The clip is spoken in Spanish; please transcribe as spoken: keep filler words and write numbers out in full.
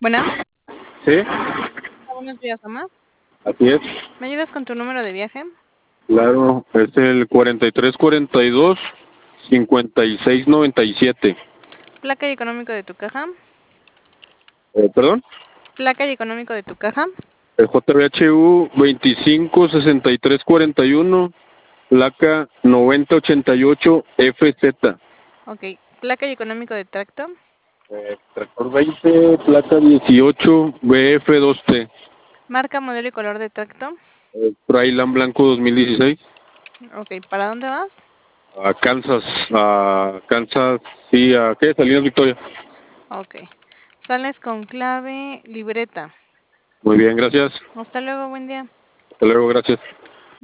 Bueno, Sí, buenos días, mamá. así es. ¿Me ayudas con tu número de viaje? Claro, es el cuarenta y tres cuarenta y dos cincuenta y seis noventa y siete. Placa y económico de tu caja. Eh, ¿Perdón? Placa y económico de tu caja. El J B H U veinticinco sesenta y tres cuarenta y uno, placa noventa ochenta y ocho F Z. Ok. Placa y económico de tracto. Eh, tractor veinte, placa dieciocho B F dos T. Marca, modelo y color de tracto. Eh, Trailan Blanco dos mil dieciséis. Ok. ¿Para dónde vas? A Kansas, a Kansas, sí, a ¿qué? Salinas Victoria. Ok. Sales con clave libreta. Muy bien, gracias. Hasta luego, buen día. Hasta luego, gracias.